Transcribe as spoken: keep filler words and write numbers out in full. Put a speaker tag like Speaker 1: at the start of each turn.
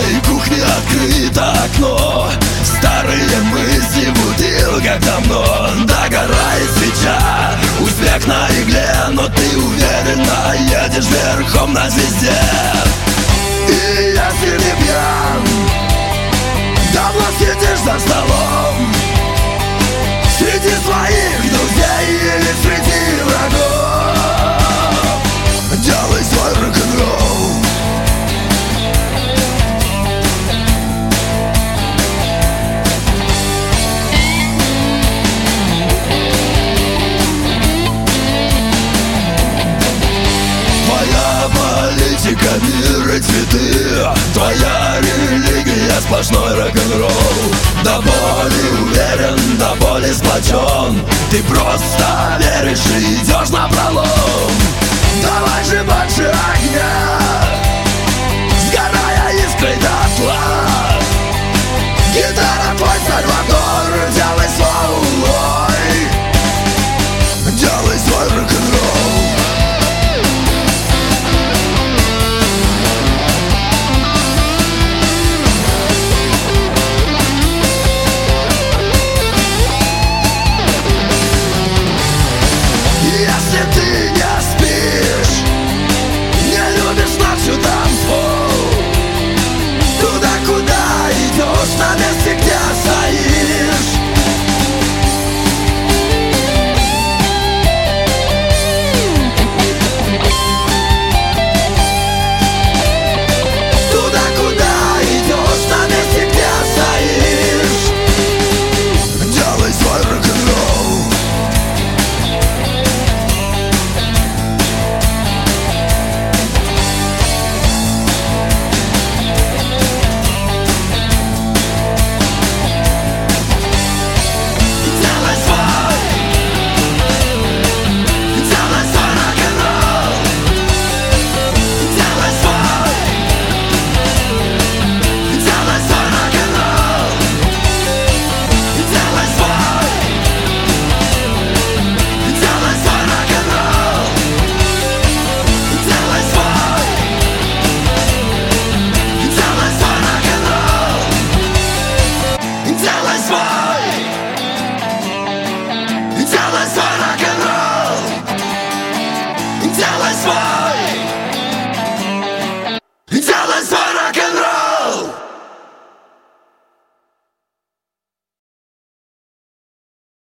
Speaker 1: твоей кухне открыто окно. Старые мысли в бутылках давно. Догорает свеча, успех на игле, но ты уверенно едешь верхом на звезде. И если не пьян, давно сидишь за столом, среди своих друзей или среди врагов. Делай свой рок-н-ролл. Твоя политика, мир и цветы, твоя религия, сплошной рок-н-ролл. До боли уверен, до боли сплочен, ты просто веришь и идешь напролом. Давай же больше огня,